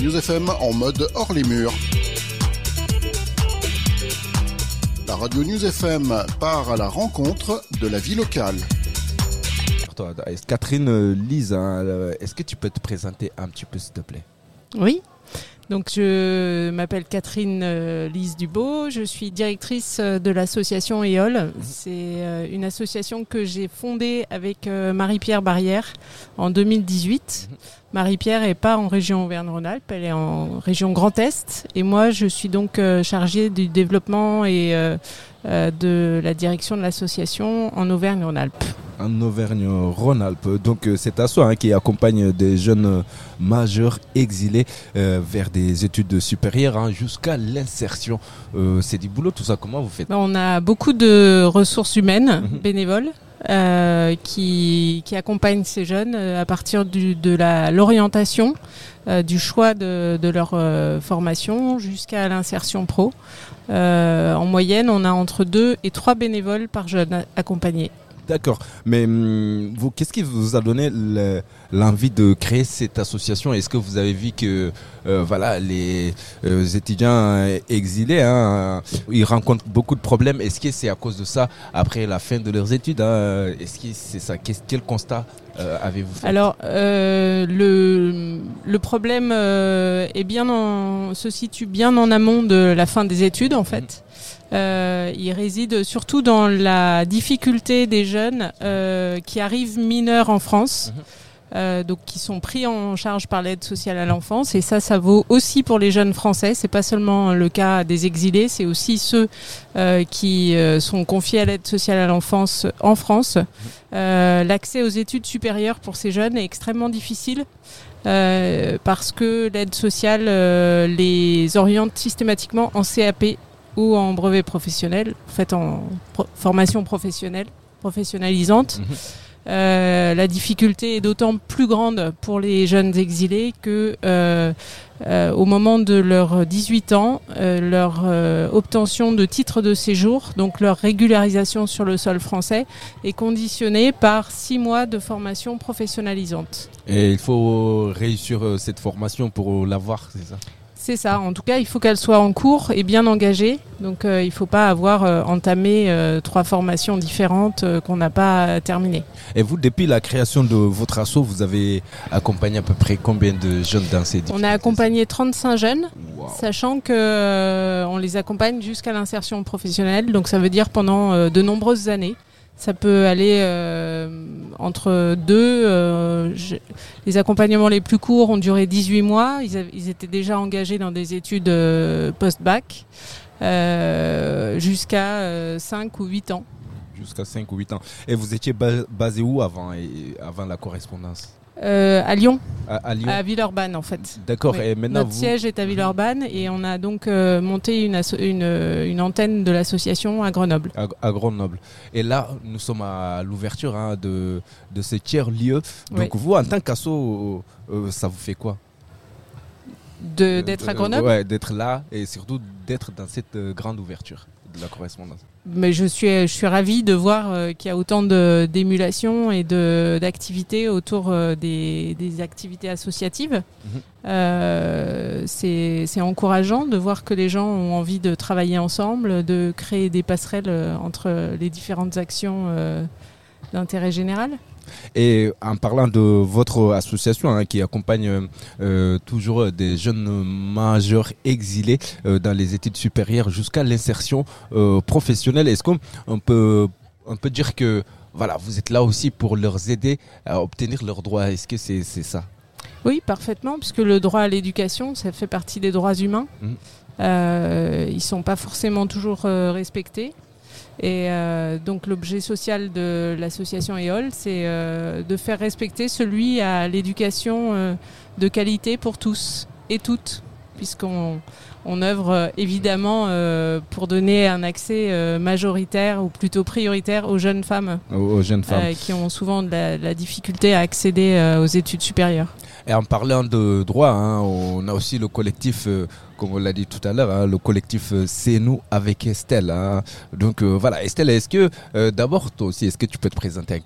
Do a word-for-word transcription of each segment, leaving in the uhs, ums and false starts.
News F M en mode hors les murs. La radio News F M part à la rencontre de la vie locale. Catherine Lise, hein, est-ce que tu peux te présenter un petit peu, s'il te plaît ? Oui. Donc je m'appelle Catherine euh, Lise Dubo, je suis directrice de l'association E O L. C'est euh, une association que j'ai fondée avec euh, Marie-Pierre Barrière en deux mille dix-huit. Marie-Pierre n'est pas en région Auvergne-Rhône-Alpes, elle est en région Grand Est. Et moi, je suis donc euh, chargée du développement et euh, euh, de la direction de l'association en Auvergne-Rhône-Alpes. En Auvergne-Rhône-Alpes. Donc euh, c'est asso hein, qui accompagne des jeunes euh, majeurs exilés euh, vers des études supérieures hein, jusqu'à l'insertion. Euh, c'est du boulot tout ça, comment vous faites ? On a beaucoup de ressources humaines Mhm. bénévoles euh, qui, qui accompagnent ces jeunes euh, à partir du, de la, l'orientation, euh, du choix de, de leur euh, formation jusqu'à l'insertion pro. Euh, en moyenne, on a entre deux et trois bénévoles par jeune accompagné. D'accord, mais hum, vous, qu'est-ce qui vous a donné le- l'envie de créer cette association ? Est-ce que vous avez vu que euh, voilà, les euh, étudiants euh, exilés, hein, ils rencontrent beaucoup de problèmes ? Est-ce que c'est à cause de ça, après la fin de leurs études hein, est-ce que c'est ça ? Qu'est-ce- Quel constat euh, avez-vous fait ? Alors, euh, le, le problème euh, est bien en, se situe bien en amont de la fin des études, en fait. Euh, il réside surtout dans la difficulté des jeunes euh, qui arrivent mineurs en France, Mhm. euh, donc qui sont pris en charge par l'aide sociale à l'enfance. Et ça, ça vaut aussi pour les jeunes français. C'est pas seulement le cas des exilés, c'est aussi ceux euh, qui euh, sont confiés à l'aide sociale à l'enfance en France. Euh, l'accès aux études supérieures pour ces jeunes est extrêmement difficile. Euh, parce que l'aide sociale euh, les oriente systématiquement en C A P ou en brevet professionnel, en fait en pro- formation professionnelle, professionnalisante. Mhm. Euh, la difficulté est d'autant plus grande pour les jeunes exilés que euh, euh, au moment de leurs dix-huit ans, euh, leur euh, obtention de titre de séjour, donc leur régularisation sur le sol français, est conditionnée par six mois de formation professionnalisante. Et il faut réussir euh, cette formation pour l'avoir, c'est ça ? C'est ça, en tout cas il faut qu'elle soit en cours et bien engagée, donc euh, il ne faut pas avoir euh, entamé euh, trois formations différentes euh, qu'on n'a pas terminées. Et vous, depuis la création de votre asso, vous avez accompagné à peu près combien de jeunes dans ces difficultés ? On a accompagné trente-cinq jeunes, Wow. sachant qu'on euh, les accompagne jusqu'à l'insertion professionnelle, donc ça veut dire pendant euh, de nombreuses années. Ça peut aller euh, entre deux. Euh, je- les accompagnements les plus courts ont duré dix-huit mois. Ils, avaient- ils étaient déjà engagés dans des études euh, post-bac euh, jusqu'à euh, cinq ou huit ans. Jusqu'à cinq ou huit ans. Et vous étiez ba- basé où avant, et, avant la correspondance ? Euh, à Lyon, à, à Lyon. à Villeurbanne en fait. D'accord. Oui. Et maintenant Notre vous... siège est à Villeurbanne et on a donc euh, monté une, asso- une, euh, une antenne de l'association à Grenoble. à, à Grenoble. Et là, nous sommes à l'ouverture hein, de, de ce tiers-lieu. Donc Oui. vous, en tant qu'asso, euh, euh, ça vous fait quoi ? De, d'être Euh, à Grenoble. Ouais, d'être là et surtout d'être dans cette euh, grande ouverture de la correspondance. Mais je suis, je suis ravie de voir euh, qu'il y a autant de, d'émulation et de, d'activités autour euh, des, des activités associatives. Mhm. Euh, c'est, c'est encourageant de voir que les gens ont envie de travailler ensemble, de créer des passerelles euh, entre les différentes actions euh, d'intérêt général. Et en parlant de votre association hein, qui accompagne euh, toujours des jeunes majeurs exilés euh, dans les études supérieures jusqu'à l'insertion euh, professionnelle, est-ce qu'on on peut, on peut dire que voilà, vous êtes là aussi pour leur aider à obtenir leurs droits ? Est-ce que c'est, c'est ça ? Oui, parfaitement, puisque le droit à l'éducation, ça fait partie des droits humains. Mhm. Euh, ils ne sont pas forcément toujours euh, respectés. Et euh, donc l'objet social de l'association E O L, c'est euh, de faire respecter celui à l'éducation euh, de qualité pour tous et toutes, puisqu'on on œuvre euh, évidemment euh, pour donner un accès euh, majoritaire ou plutôt prioritaire aux jeunes femmes, aux, aux jeunes femmes. euh, qui ont souvent de la, de la difficulté à accéder euh, aux études supérieures. Et en parlant de droit, hein, on a aussi le collectif, euh, comme on l'a dit tout à l'heure, hein, le collectif euh, C'est nous avec Estelle. Hein. Donc euh, voilà, Estelle, est-ce que euh, d'abord toi aussi, est-ce que tu peux te présenter en quelques mots ?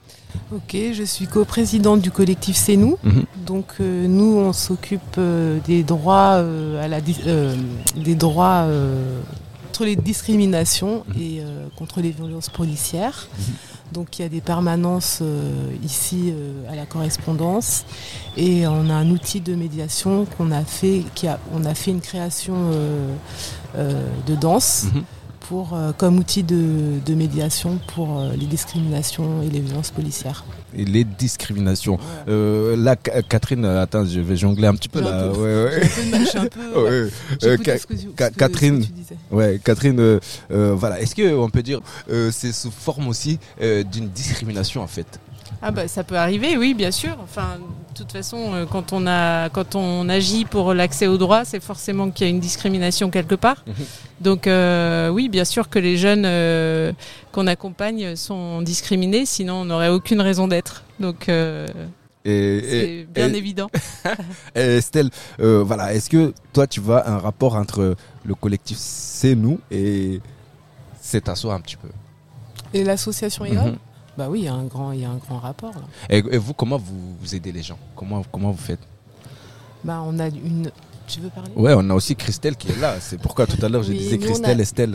Ok, je suis coprésidente du collectif C'est nous. Mmh. Donc euh, nous, on s'occupe euh, des droits, euh, à la, euh, des droits euh, contre les discriminations mmh. et euh, contre les violences policières. Mmh. Donc il y a des permanences euh, ici euh, à la correspondance et on a un outil de médiation qu'on a fait, qui a, on a fait une création euh, euh, de danse. Mmh. Pour, euh, comme outil de, de médiation pour euh, les discriminations et les violences policières. Et les discriminations. Ouais. Euh, là, Catherine, attends, je vais jongler un petit peu là. Un peu, ouais, ouais. Je suis un peu. Ouais. Ouais. Euh, Ca- ce que, ce que, Catherine, ce que tu disais. Ouais, Catherine, euh, euh, voilà. Est-ce que on peut dire, euh, c'est sous forme aussi euh, d'une discrimination en fait? Ah bah ça peut arriver, oui, bien sûr. Enfin, de toute façon, euh, quand on a, quand on agit pour l'accès aux droits, c'est forcément qu'il y a une discrimination quelque part. Mmh. Donc euh, oui, bien sûr que les jeunes euh, qu'on accompagne sont discriminés, sinon on n'aurait aucune raison d'être. Donc euh, et, c'est et, bien et, évident. Et Estelle, euh, voilà, est-ce que toi tu vois un rapport entre le collectif C'est nous et cet assaut un petit peu? Et l'association E O L? Mmh. Bah oui, il y a un grand, il y a un grand rapport là. Et, et vous, comment vous, vous aidez les gens? Comment, comment vous faites? Bah on a une. Tu veux parler? Ouais, on a aussi Christelle qui est là. C'est pourquoi tout à l'heure je oui, disais Christelle, a... Estelle.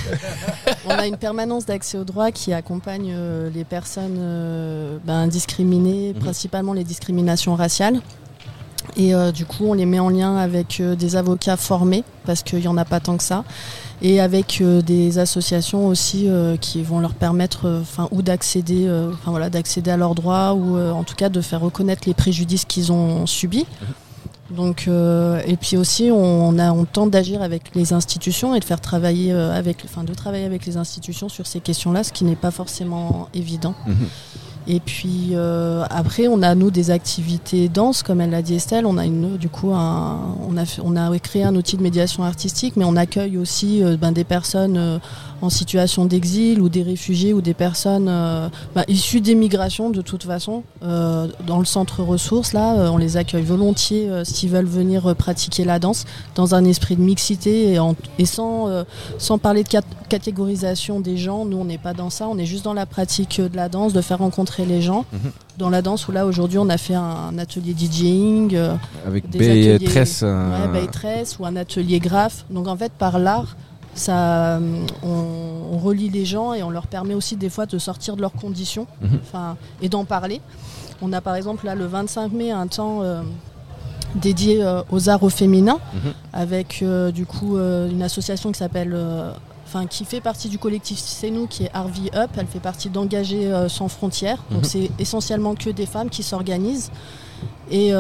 On a une permanence d'accès aux droits qui accompagne euh, les personnes euh, ben, discriminées, mmh. principalement les discriminations raciales. Et euh, du coup, on les met en lien avec euh, des avocats formés parce qu'il n'y en a pas tant que ça. Et avec euh, des associations aussi euh, qui vont leur permettre enfin euh, ou d'accéder euh, enfin voilà d'accéder à leurs droits ou euh, en tout cas de faire reconnaître les préjudices qu'ils ont subis. Donc euh, et puis aussi on a on tente d'agir avec les institutions et de faire travailler euh, avec enfin de travailler avec les institutions sur ces questions-là, ce qui n'est pas forcément évident. Mmh. Et puis euh, après, on a nous des activités danse, comme elle l'a dit Estelle. On a une, du coup, un, on a fait, on a créé un outil de médiation artistique, mais on accueille aussi euh, ben, des personnes euh, en situation d'exil ou des réfugiés ou des personnes euh, ben, issues des migrations de toute façon. Euh, dans le centre ressources, là, euh, on les accueille volontiers euh, s'ils veulent venir euh, pratiquer la danse dans un esprit de mixité et, en, et sans, euh, sans parler de cat- catégorisation des gens. Nous, on n'est pas dans ça. On est juste dans la pratique de la danse, de faire rencontrer les gens. Mmh. Dans la danse où là aujourd'hui on a fait un atelier DJing euh, avec Bay Tress euh... ouais, Bay Tress ou un atelier graphe. Donc en fait par l'art ça, on, on relie les gens et on leur permet aussi des fois de sortir de leurs conditions mmh. enfin, et d'en parler. On a par exemple là le vingt-cinq mai un temps euh, dédié euh, aux arts au féminin mmh. avec euh, du coup euh, une association qui s'appelle euh, Enfin, qui fait partie du collectif C'est nous, qui est Harvey Up. Elle fait partie d'Engagés euh, sans frontières. Donc, mmh. c'est essentiellement que des femmes qui s'organisent. Et,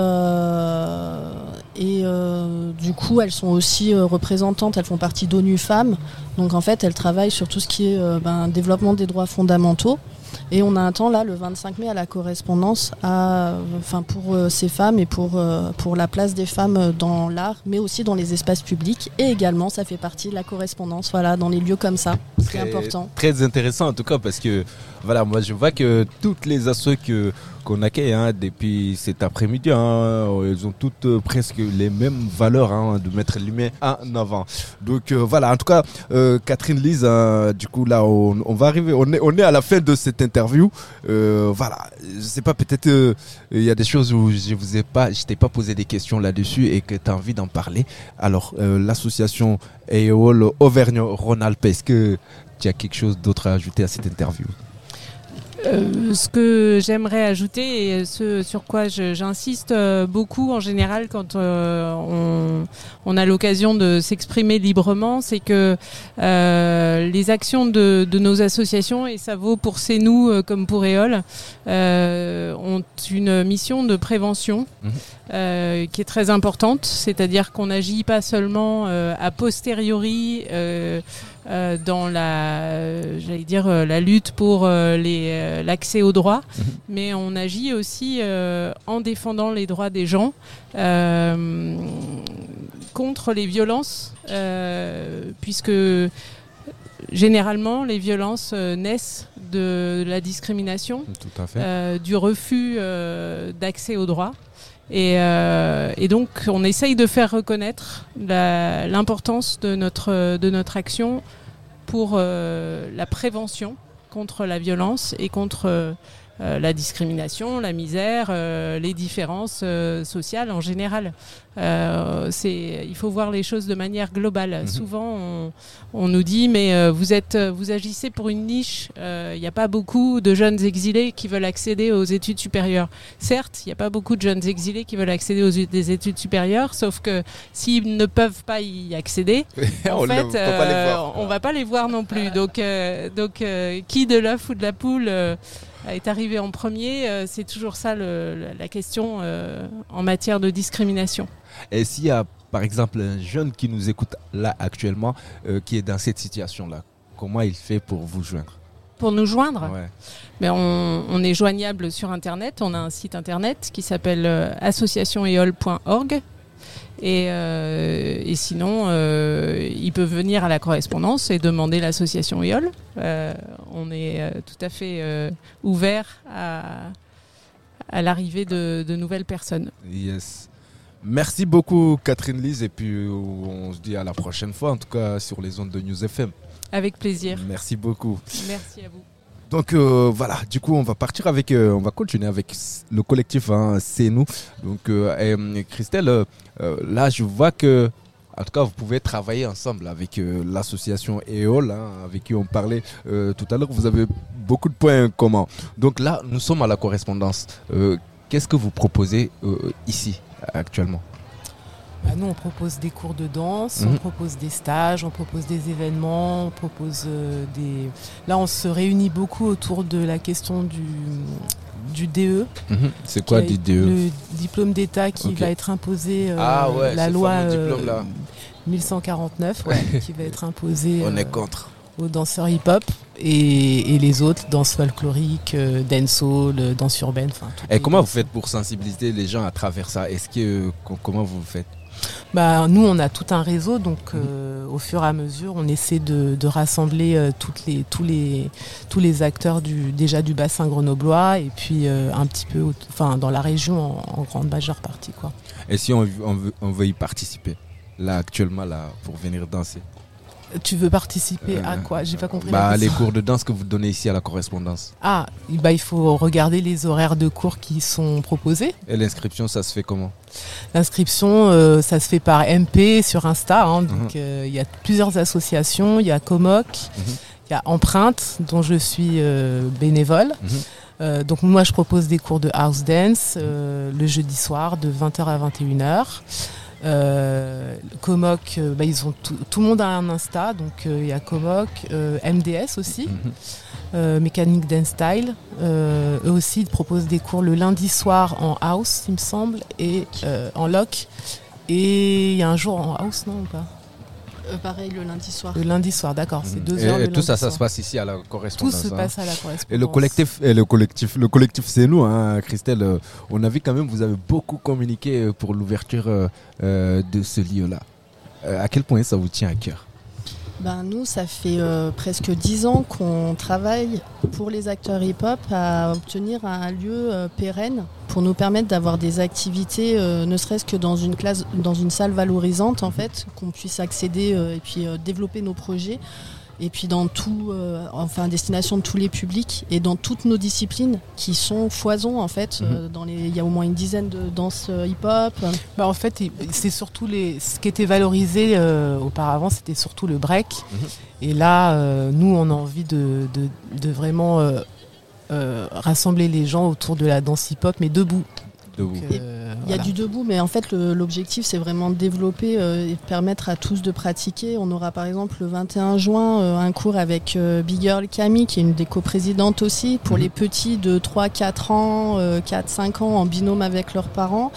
euh, et euh, du coup, elles sont aussi euh, représentantes. Elles font partie d'ONU Femmes. Donc, en fait, elles travaillent sur tout ce qui est euh, ben, développement des droits fondamentaux. Et on a un temps là, le vingt-cinq mai, à la correspondance à, enfin, pour euh, ces femmes et pour, euh, pour la place des femmes dans l'art, mais aussi dans les espaces publics. Et également, ça fait partie de la correspondance, voilà, dans les lieux comme ça. C'est très, important. Très intéressant en tout cas, parce que voilà, moi je vois que toutes les assos que, qu'on accueille hein, depuis cet après-midi, hein, elles ont toutes euh, presque les mêmes valeurs hein, de mettre l'humain en avant. Donc euh, voilà, en tout cas, euh, Catherine Lise, hein, du coup là, on, on va arriver, on est, on est à la fin de cette interview. Euh, voilà, je sais pas, peut-être il euh, y a des choses où je vous ai pas, je t'ai pas posé des questions là-dessus et que tu as envie d'en parler. Alors, euh, l'association E O L Auvergne-Rhône-Alpes, est-ce que tu as quelque chose d'autre à ajouter à cette interview? Euh, ce que j'aimerais ajouter et ce sur quoi je, j'insiste beaucoup en général quand euh, on, on a l'occasion de s'exprimer librement, c'est que euh, les actions de, de nos associations, et ça vaut pour C'est nous euh, comme pour E O L, euh, ont une mission de prévention mmh. euh, qui est très importante, c'est-à-dire qu'on n'agit pas seulement euh, a posteriori euh, Euh, dans la, euh, j'allais dire euh, la lutte pour euh, les, euh, l'accès aux droits, mmh. mais on agit aussi euh, en défendant les droits des gens euh, contre les violences, euh, puisque généralement les violences euh, naissent de la discrimination, Tout à fait. Euh, du refus euh, d'accès aux droits. Et, euh, et donc, on essaye de faire reconnaître la, l'importance de notre, de notre action pour euh, la prévention contre la violence et contre euh, la discrimination, la misère, euh, les différences euh, sociales en général. Euh, c'est, il faut voir les choses de manière globale. Mmh. Souvent, on, on nous dit mais euh, vous êtes, vous agissez pour une niche. Il euh, n'y a pas beaucoup de jeunes exilés qui veulent accéder aux études supérieures. Certes, il n'y a pas beaucoup de jeunes exilés qui veulent accéder aux des études supérieures, sauf que s'ils ne peuvent pas y accéder, en fait, le, euh, on va pas les voir non plus. Donc, euh, donc, euh, qui de l'œuf ou de la poule euh, est arrivé en premier, euh, c'est toujours ça le, la question euh, en matière de discrimination. Et s'il y a par exemple un jeune qui nous écoute là actuellement, euh, qui est dans cette situation-là, comment il fait pour vous joindre ? Pour nous joindre, ouais. Mais on, on est joignable sur Internet. On a un site Internet qui s'appelle euh, association eol point org. Et, euh, et sinon, euh, il peut venir à la correspondance et demander l'association E O L. Euh, on est euh, tout à fait euh, ouvert à, à l'arrivée de, de nouvelles personnes. Yes. Merci beaucoup Catherine Lise, et puis on se dit à la prochaine fois, en tout cas sur les ondes de News F M. Avec plaisir. Merci beaucoup. Merci à vous. Donc euh, voilà, du coup on va partir avec, euh, on va continuer avec le collectif hein, C'est Nous. Donc euh, et, Christelle, euh, là je vois que, en tout cas vous pouvez travailler ensemble avec euh, l'association E O L, hein, avec qui on parlait euh, tout à l'heure. Vous avez beaucoup de points communs. Donc là nous sommes à la correspondance. Euh, qu'est-ce que vous proposez euh, ici actuellement ? Bah nous, on propose des cours de danse, mmh. on propose des stages, on propose des événements, on propose euh, des... Là, on se réunit beaucoup autour de la question du, du D E. Mmh. C'est quoi du D E ? Le diplôme d'État qui okay. va être imposé, euh, ah ouais, la loi euh, mille cent quarante-neuf, ouais, qui va être imposée on euh, est contre. aux danseurs hip-hop et, et les autres, danse folklorique, euh, dancehall, danse urbaine. Et comment vous faites pour sensibiliser les gens à travers ça ? Est-ce que, comment vous le faites ? Bah, nous, on a tout un réseau, donc euh, au fur et à mesure, on essaie de, de rassembler euh, toutes les, tous, les, tous les acteurs du, déjà du bassin grenoblois et puis euh, un petit peu enfin, dans la région en, en grande majeure partie, quoi. Et si on, on, veut, on veut y participer, là actuellement, là, pour venir danser ? Tu veux participer euh, à quoi ? J'ai pas compris. Bah, les cours de danse que vous donnez ici à la correspondance. Ah, bah, il faut regarder les horaires de cours qui sont proposés. Et l'inscription, ça se fait comment ? L'inscription, euh, ça se fait par M P sur Insta. Hein, donc, il uh-huh. euh, y a plusieurs associations. Il y a Comoc, il uh-huh. y a Empreinte, dont je suis euh, bénévole. Uh-huh. Euh, donc, moi, je propose des cours de house dance euh, le jeudi soir de vingt heures à vingt et une heures. Euh, Comoc, euh, bah, ils ont tout, tout le monde a un Insta, donc il euh, y a Comoc, euh, M D S aussi, mm-hmm. euh, Mécanique Dance Style. Euh, eux aussi ils proposent des cours le lundi soir en house, il me semble, et euh, en loc. Et il y a un jour en house, non ou pas ? Euh, pareil, le lundi soir. Le lundi soir, d'accord, c'est deux et heures. Et le tout ça, soir. ça se passe ici à la correspondance. Tout se hein. passe à la correspondance. Et le collectif, et le collectif, le collectif, c'est nous, hein, Christelle. Euh, on a vu quand même, vous avez beaucoup communiqué pour l'ouverture euh, de ce lieu-là. Euh, à quel point ça vous tient à cœur ? Ben, nous, ça fait euh, presque dix ans qu'on travaille pour les acteurs hip-hop à obtenir un lieu euh, pérenne pour nous permettre d'avoir des activités, euh, ne serait-ce que dans une classe, dans une salle valorisante en fait, qu'on puisse accéder euh, et puis euh, développer nos projets. Et puis dans tout, euh, enfin destination de tous les publics et dans toutes nos disciplines qui sont foison en fait. Mmh. Euh, dans les, il y a au moins une dizaine de danses euh, hip-hop. Bah en fait, c'est surtout les, ce qui était valorisé euh, auparavant, c'était surtout le break. Mmh. Et là, euh, nous, on a envie de, de, de vraiment euh, euh, rassembler les gens autour de la danse hip-hop, mais debout. debout. Donc, euh, Il y a voilà. du debout, mais en fait le, l'objectif c'est vraiment de développer euh, et de permettre à tous de pratiquer. On aura par exemple le vingt et un juin euh, un cours avec euh, Big Girl Camille qui est une des coprésidentes aussi pour mmh. les petits de trois quatre ans, euh, quatre cinq ans en binôme avec leurs parents.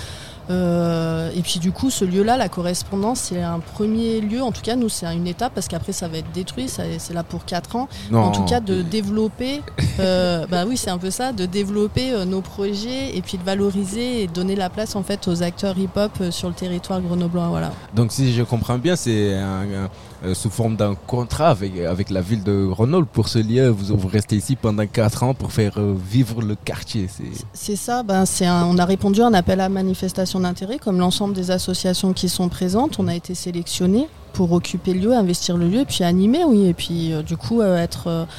Euh, et puis du coup ce lieu-là, la correspondance, c'est un premier lieu, en tout cas nous c'est une étape parce qu'après ça va être détruit, ça, c'est là pour quatre ans. Non. En tout cas de développer, euh, bah oui c'est un peu ça, de développer euh, nos projets et puis de valoriser et de donner la place en fait aux acteurs hip-hop euh, sur le territoire grenoblois. Voilà. Donc si je comprends bien, c'est un, un, euh, sous forme d'un contrat avec, avec la ville de Grenoble pour ce lieu, vous, vous restez ici pendant quatre ans pour faire euh, vivre le quartier. C'est, c'est ça, ben, c'est un, on a répondu à un appel à manifestation d'intérêt comme l'ensemble des associations qui sont présentes. On a été sélectionnés pour occuper le lieu, investir le lieu et puis animer, oui, et puis euh, du coup euh, être, euh,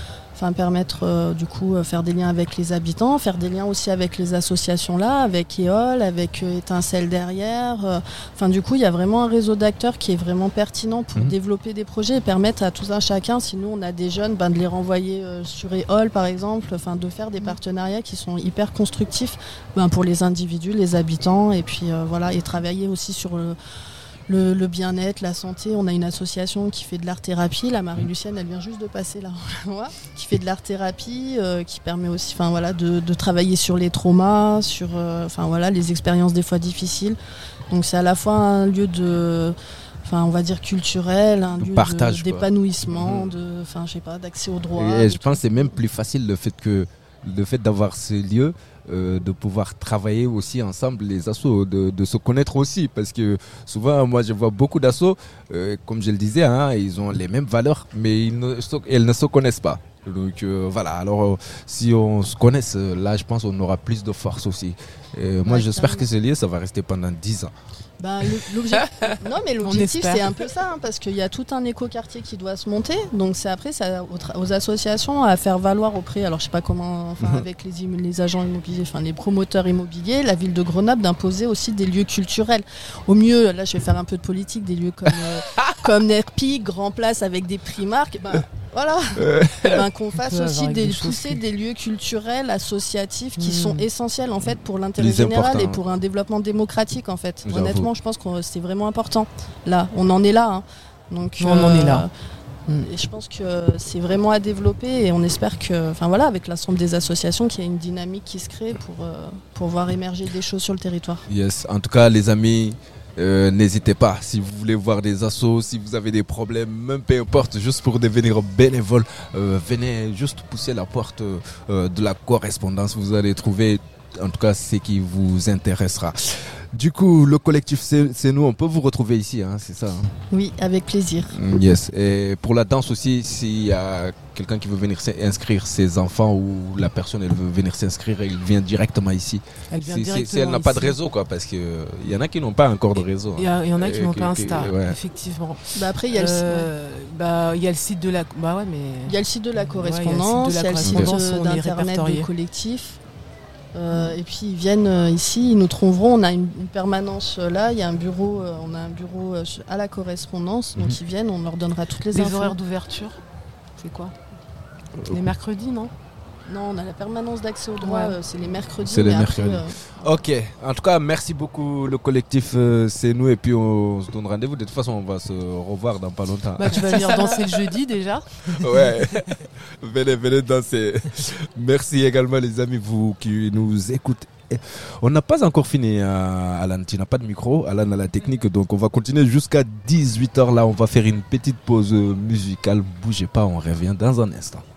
enfin permettre euh, du coup euh, faire des liens avec les habitants, faire des liens aussi avec les associations là, avec E O L, avec euh, Étincelle derrière. Enfin euh, du coup il y a vraiment un réseau d'acteurs qui est vraiment pertinent pour mmh. développer des projets et permettre à tout un chacun, si nous on a des jeunes, ben, de les renvoyer euh, sur E O L par exemple, enfin de faire des partenariats qui sont hyper constructifs ben, pour les individus, les habitants et puis euh, voilà et travailler aussi sur le Le, le bien-être, la santé. On a une association qui fait de l'art-thérapie. La Marie-Lucienne, elle vient juste de passer là, qui fait de l'art-thérapie, euh, qui permet aussi, enfin voilà, de, de travailler sur les traumas, sur, euh, enfin voilà, les expériences des fois difficiles. Donc c'est à la fois un lieu de, enfin on va dire culturel, un lieu partage, de, d'épanouissement, de, enfin je sais pas, d'accès aux droits. Et je pense que c'est même plus facile le fait que le fait d'avoir ce lieu. Euh, de pouvoir travailler aussi ensemble les assos, de, de se connaître aussi parce que souvent moi je vois beaucoup d'assos euh, comme je le disais hein, ils ont les mêmes valeurs mais ils ne, elles ne se connaissent pas donc euh, voilà alors euh, si on se connaisse là je pense qu'on aura plus de force aussi et moi ouais, j'espère que ce lieu ça va rester pendant dix ans. Ben, l'objectif, non mais l'objectif c'est un peu ça hein, parce qu'il y a tout un écoquartier qui doit se monter donc c'est après c'est aux, tra- aux associations à faire valoir auprès alors je sais pas comment enfin mmh. avec les, les agents immobiliers enfin les promoteurs immobiliers la ville de Grenoble d'imposer aussi des lieux culturels au mieux là je vais faire un peu de politique des lieux comme euh, comme Nerpi Grand Place avec des Primark ben voilà et ben qu'on fasse aussi des, des pousser des lieux culturels associatifs qui mmh. sont essentiels en fait pour l'intérêt Les général et pour un développement démocratique en fait. J'avoue. Honnêtement je pense que c'est vraiment important là on en est là hein. Donc on euh, en est là mmh. et je pense que c'est vraiment à développer et on espère que enfin voilà avec l'ensemble des associations qu'il y a une dynamique qui se crée pour euh, pour voir émerger des choses sur le territoire. Yes en tout cas les amis Euh, n'hésitez pas si vous voulez voir des assos, si vous avez des problèmes, même peu importe, juste pour devenir bénévole, euh, venez juste pousser la porte euh, de la correspondance. Vous allez trouver en tout cas ce qui vous intéressera. Du coup, le collectif c'est, c'est nous, on peut vous retrouver ici, hein, c'est ça hein? Oui, avec plaisir. Yes. Et pour la danse aussi, s'il y a quelqu'un qui veut venir inscrire ses enfants ou la personne elle veut venir s'inscrire, elle vient directement ici. Elle vient si, directement si elle n'a ici. pas de réseau, quoi, parce qu'il y en a qui n'ont pas encore de réseau. Il y, y en a qui et, n'ont qui, pas qui, Insta, ouais. effectivement. Bah après il y a euh, le bah il y a le site de la bah ouais mais il y a le site de la correspondance, il y a le site, de, okay. d'internet du collectif. Euh, et puis ils viennent euh, ici, ils nous trouveront. On a une, une permanence euh, là, il y a un bureau, euh, on a un bureau euh, à la correspondance, donc mm-hmm. ils viennent, on leur donnera toutes les, les infos. Les horaires d'ouverture, c'est quoi euh, Les mercredis, non Non, on a la permanence d'accès au droit, ouais. euh, c'est les mercredis. C'est les mercredis. Après, euh... Ok, en tout cas, merci beaucoup le collectif, euh, c'est nous, et puis on se donne rendez-vous. De toute façon, on va se revoir dans pas longtemps. Bah, tu vas venir danser le jeudi déjà. Ouais, venez, venez danser. Merci également les amis, vous qui nous écoutez. On n'a pas encore fini, euh, Alan, tu n'as pas de micro, Alan a la technique, donc on va continuer jusqu'à dix-huit heures là, on va faire une petite pause musicale, bougez pas, on revient dans un instant.